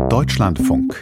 Deutschlandfunk.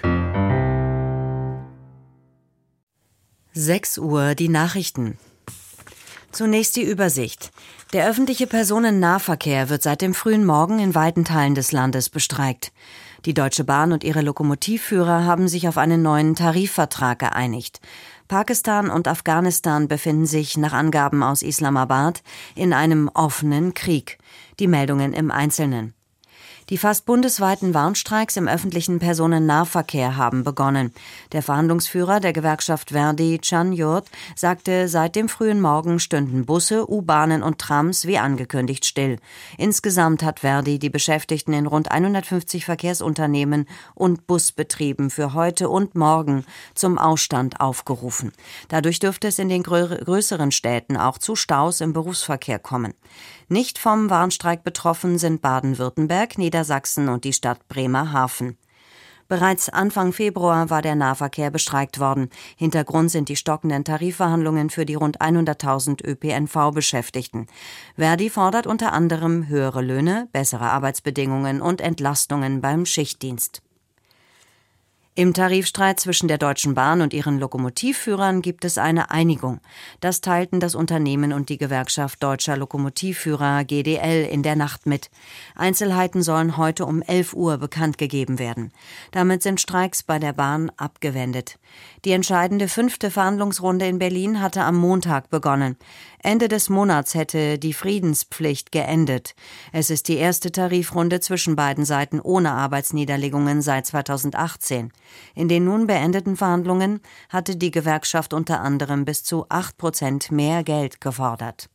6 Uhr, die Nachrichten. Zunächst die Übersicht. Der öffentliche Personennahverkehr wird seit dem frühen Morgen in weiten Teilen des Landes bestreikt. Die Deutsche Bahn und ihre Lokomotivführer haben sich auf einen neuen Tarifvertrag geeinigt. Pakistan und Afghanistan befinden sich nach Angaben aus Islamabad in einem offenen Krieg. Die Meldungen im Einzelnen. Die fast bundesweiten Warnstreiks im öffentlichen Personennahverkehr haben begonnen. Der Verhandlungsführer der Gewerkschaft Verdi, Can Yurt, sagte, seit dem frühen Morgen stünden Busse, U-Bahnen und Trams wie angekündigt still. Insgesamt hat Verdi die Beschäftigten in rund 150 Verkehrsunternehmen und Busbetrieben für heute und morgen zum Ausstand aufgerufen. Dadurch dürfte es in den größeren Städten auch zu Staus im Berufsverkehr kommen. Nicht vom Warnstreik betroffen sind Baden-Württemberg, Niedersachsen und die Stadt Bremerhaven. Bereits Anfang Februar war der Nahverkehr bestreikt worden. Hintergrund sind die stockenden Tarifverhandlungen für die rund 100.000 ÖPNV-Beschäftigten. Verdi fordert unter anderem höhere Löhne, bessere Arbeitsbedingungen und Entlastungen beim Schichtdienst. Im Tarifstreit zwischen der Deutschen Bahn und ihren Lokomotivführern gibt es eine Einigung. Das teilten das Unternehmen und die Gewerkschaft Deutscher Lokomotivführer GDL in der Nacht mit. Einzelheiten sollen heute um 11 Uhr bekannt gegeben werden. Damit sind Streiks bei der Bahn abgewendet. Die entscheidende 5. Verhandlungsrunde in Berlin hatte am Montag begonnen. Ende des Monats hätte die Friedenspflicht geendet. Es ist die erste Tarifrunde zwischen beiden Seiten ohne Arbeitsniederlegungen seit 2018. In den nun beendeten Verhandlungen hatte die Gewerkschaft unter anderem bis zu 8% mehr Geld gefordert.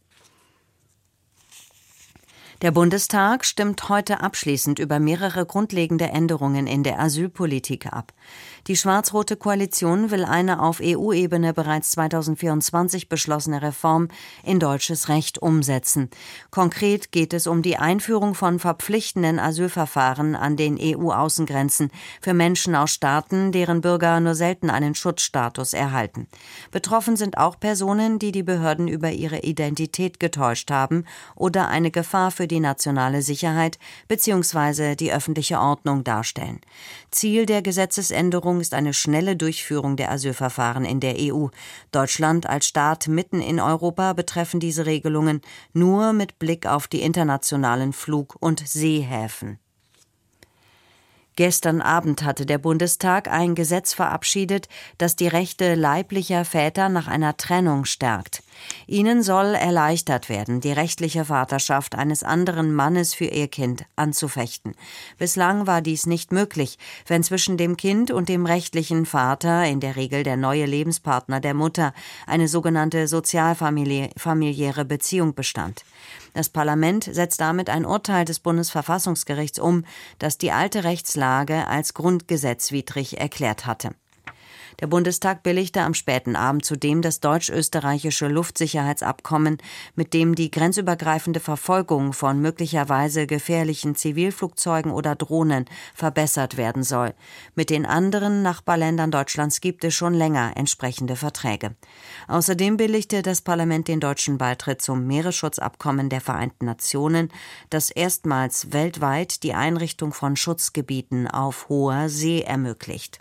Der Bundestag stimmt heute abschließend über mehrere grundlegende Änderungen in der Asylpolitik ab. Die schwarz-rote Koalition will eine auf EU-Ebene bereits 2024 beschlossene Reform in deutsches Recht umsetzen. Konkret geht es um die Einführung von verpflichtenden Asylverfahren an den EU-Außengrenzen für Menschen aus Staaten, deren Bürger nur selten einen Schutzstatus erhalten. Betroffen sind auch Personen, die die Behörden über ihre Identität getäuscht haben oder eine Gefahr für die nationale Sicherheit bzw. die öffentliche Ordnung darstellen. Ziel der Gesetzesänderung ist eine schnelle Durchführung der Asylverfahren in der EU. Deutschland als Staat mitten in Europa betreffen diese Regelungen nur mit Blick auf die internationalen Flug- und Seehäfen. Gestern Abend hatte der Bundestag ein Gesetz verabschiedet, das die Rechte leiblicher Väter nach einer Trennung stärkt. Ihnen soll erleichtert werden, die rechtliche Vaterschaft eines anderen Mannes für ihr Kind anzufechten. Bislang war dies nicht möglich, wenn zwischen dem Kind und dem rechtlichen Vater, in der Regel der neue Lebenspartner der Mutter, eine sogenannte sozialfamiliäre Beziehung bestand. Das Parlament setzt damit ein Urteil des Bundesverfassungsgerichts um, das die alte Rechtslage als grundgesetzwidrig erklärt hatte. Der Bundestag billigte am späten Abend zudem das deutsch-österreichische Luftsicherheitsabkommen, mit dem die grenzübergreifende Verfolgung von möglicherweise gefährlichen Zivilflugzeugen oder Drohnen verbessert werden soll. Mit den anderen Nachbarländern Deutschlands gibt es schon länger entsprechende Verträge. Außerdem billigte das Parlament den deutschen Beitritt zum Meeresschutzabkommen der Vereinten Nationen, das erstmals weltweit die Einrichtung von Schutzgebieten auf hoher See ermöglicht.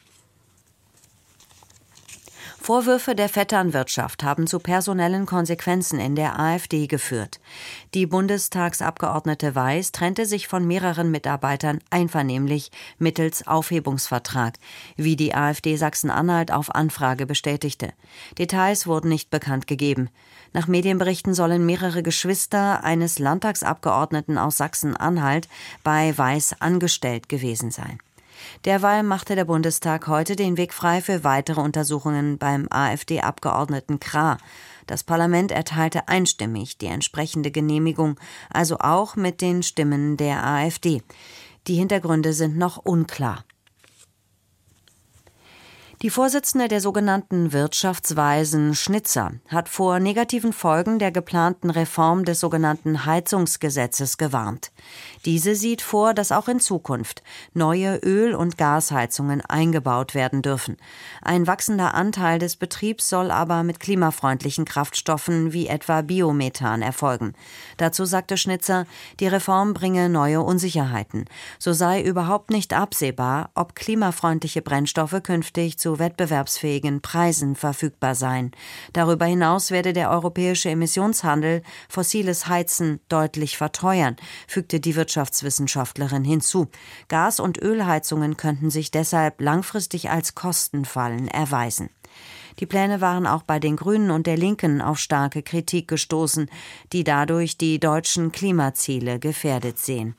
Vorwürfe der Vetternwirtschaft haben zu personellen Konsequenzen in der AfD geführt. Die Bundestagsabgeordnete Weiß trennte sich von mehreren Mitarbeitern einvernehmlich mittels Aufhebungsvertrag, wie die AfD Sachsen-Anhalt auf Anfrage bestätigte. Details wurden nicht bekannt gegeben. Nach Medienberichten sollen mehrere Geschwister eines Landtagsabgeordneten aus Sachsen-Anhalt bei Weiß angestellt gewesen sein. Derweil machte der Bundestag heute den Weg frei für weitere Untersuchungen beim AfD-Abgeordneten Krah. Das Parlament erteilte einstimmig die entsprechende Genehmigung, also auch mit den Stimmen der AfD. Die Hintergründe sind noch unklar. Die Vorsitzende der sogenannten Wirtschaftsweisen, Schnitzer, hat vor negativen Folgen der geplanten Reform des sogenannten Heizungsgesetzes gewarnt. Diese sieht vor, dass auch in Zukunft neue Öl- und Gasheizungen eingebaut werden dürfen. Ein wachsender Anteil des Betriebs soll aber mit klimafreundlichen Kraftstoffen wie etwa Biomethan erfolgen. Dazu sagte Schnitzer, die Reform bringe neue Unsicherheiten. So sei überhaupt nicht absehbar, ob klimafreundliche Brennstoffe künftig zu wettbewerbsfähigen Preisen verfügbar seien. Darüber hinaus werde der europäische Emissionshandel fossiles Heizen deutlich verteuern, fügte die Wirtschaftswissenschaftlerin hinzu. Gas- und Ölheizungen könnten sich deshalb langfristig als Kostenfallen erweisen. Die Pläne waren auch bei den Grünen und der Linken auf starke Kritik gestoßen, die dadurch die deutschen Klimaziele gefährdet sehen.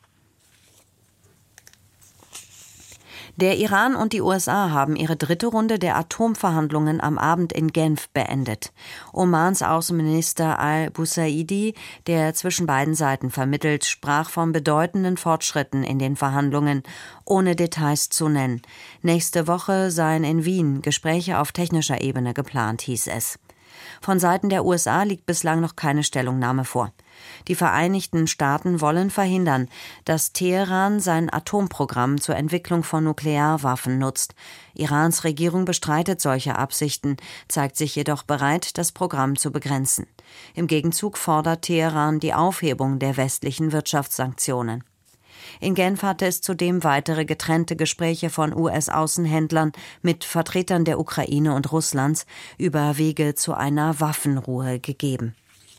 Der Iran und die USA haben ihre dritte Runde der Atomverhandlungen am Abend in Genf beendet. Omans Außenminister al-Busaidi, der zwischen beiden Seiten vermittelt, sprach von bedeutenden Fortschritten in den Verhandlungen, ohne Details zu nennen. Nächste Woche seien in Wien Gespräche auf technischer Ebene geplant, hieß es. Von Seiten der USA liegt bislang noch keine Stellungnahme vor. Die Vereinigten Staaten wollen verhindern, dass Teheran sein Atomprogramm zur Entwicklung von Nuklearwaffen nutzt. Irans Regierung bestreitet solche Absichten, zeigt sich jedoch bereit, das Programm zu begrenzen. Im Gegenzug fordert Teheran die Aufhebung der westlichen Wirtschaftssanktionen. In Genf hatte es zudem weitere getrennte Gespräche von US-Außenhändlern mit Vertretern der Ukraine und Russlands über Wege zu einer Waffenruhe gegeben.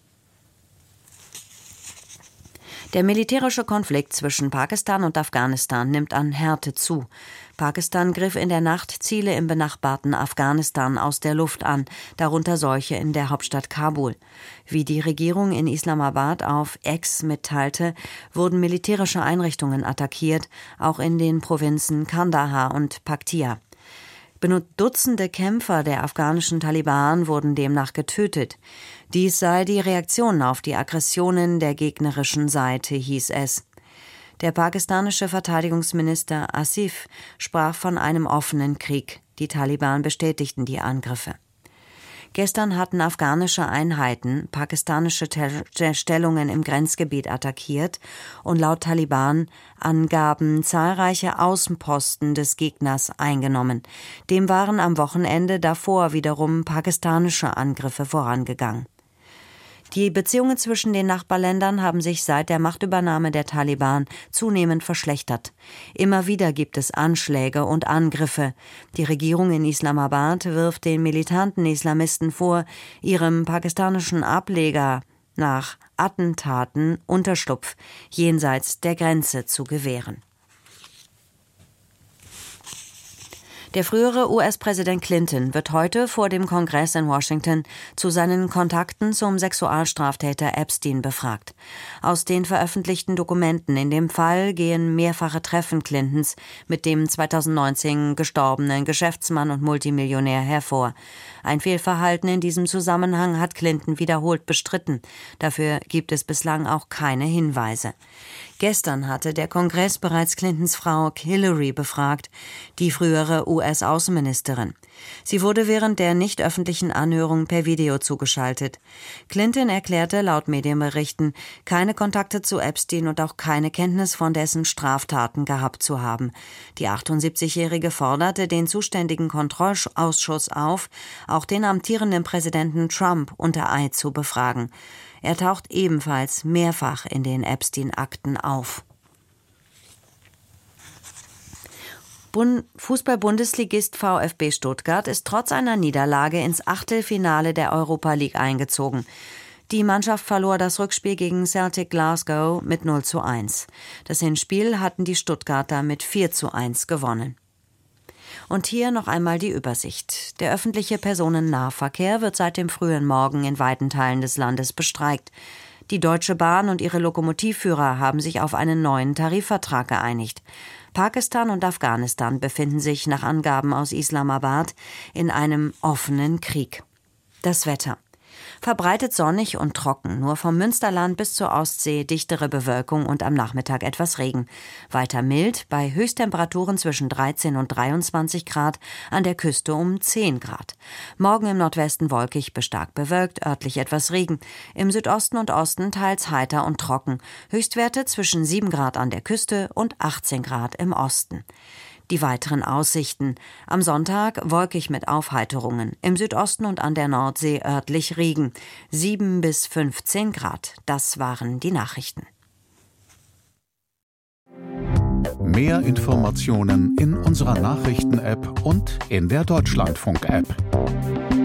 Der militärische Konflikt zwischen Pakistan und Afghanistan nimmt an Härte zu. Pakistan griff in der Nacht Ziele im benachbarten Afghanistan aus der Luft an, darunter solche in der Hauptstadt Kabul. Wie die Regierung in Islamabad auf X mitteilte, wurden militärische Einrichtungen attackiert, auch in den Provinzen Kandahar und Paktia. Dutzende Kämpfer der afghanischen Taliban wurden demnach getötet. Dies sei die Reaktion auf die Aggressionen der gegnerischen Seite, hieß es. Der pakistanische Verteidigungsminister Asif sprach von einem offenen Krieg. Die Taliban bestätigten die Angriffe. Gestern hatten afghanische Einheiten pakistanische Stellungen im Grenzgebiet attackiert und laut Taliban-Angaben zahlreiche Außenposten des Gegners eingenommen. Dem waren am Wochenende davor wiederum pakistanische Angriffe vorangegangen. Die Beziehungen zwischen den Nachbarländern haben sich seit der Machtübernahme der Taliban zunehmend verschlechtert. Immer wieder gibt es Anschläge und Angriffe. Die Regierung in Islamabad wirft den militanten Islamisten vor, ihrem pakistanischen Ableger nach Attentaten Unterschlupf jenseits der Grenze zu gewähren. Der frühere US-Präsident Clinton wird heute vor dem Kongress in Washington zu seinen Kontakten zum Sexualstraftäter Epstein befragt. Aus den veröffentlichten Dokumenten in dem Fall gehen mehrfache Treffen Clintons mit dem 2019 gestorbenen Geschäftsmann und Multimillionär hervor. Ein Fehlverhalten in diesem Zusammenhang hat Clinton wiederholt bestritten. Dafür gibt es bislang auch keine Hinweise. Gestern hatte der Kongress bereits Clintons Frau Hillary befragt, die frühere US-Außenministerin. Sie wurde während der nicht öffentlichen Anhörung per Video zugeschaltet. Clinton erklärte laut Medienberichten, keine Kontakte zu Epstein und auch keine Kenntnis von dessen Straftaten gehabt zu haben. Die 78-Jährige forderte den zuständigen Kontrollausschuss auf, auch den amtierenden Präsidenten Trump unter Eid zu befragen. Er taucht ebenfalls mehrfach in den Epstein-Akten auf. Fußball-Bundesligist VfB Stuttgart ist trotz einer Niederlage ins Achtelfinale der Europa League eingezogen. Die Mannschaft verlor das Rückspiel gegen Celtic Glasgow mit 0:1. Das Hinspiel hatten die Stuttgarter mit 4:1 gewonnen. Und hier noch einmal die Übersicht. Der öffentliche Personennahverkehr wird seit dem frühen Morgen in weiten Teilen des Landes bestreikt. Die Deutsche Bahn und ihre Lokomotivführer haben sich auf einen neuen Tarifvertrag geeinigt. Pakistan und Afghanistan befinden sich nach Angaben aus Islamabad in einem offenen Krieg. Das Wetter. Verbreitet sonnig und trocken, nur vom Münsterland bis zur Ostsee dichtere Bewölkung und am Nachmittag etwas Regen. Weiter mild, bei Höchsttemperaturen zwischen 13 und 23 Grad, an der Küste um 10 Grad. Morgen im Nordwesten wolkig bis stark bewölkt, örtlich etwas Regen. Im Südosten und Osten teils heiter und trocken. Höchstwerte zwischen 7 Grad an der Küste und 18 Grad im Osten. Die weiteren Aussichten. Am Sonntag wolkig mit Aufheiterungen. Im Südosten und an der Nordsee örtlich Regen. 7 bis 15 Grad. Das waren die Nachrichten. Mehr Informationen in unserer Nachrichten-App und in der Deutschlandfunk-App.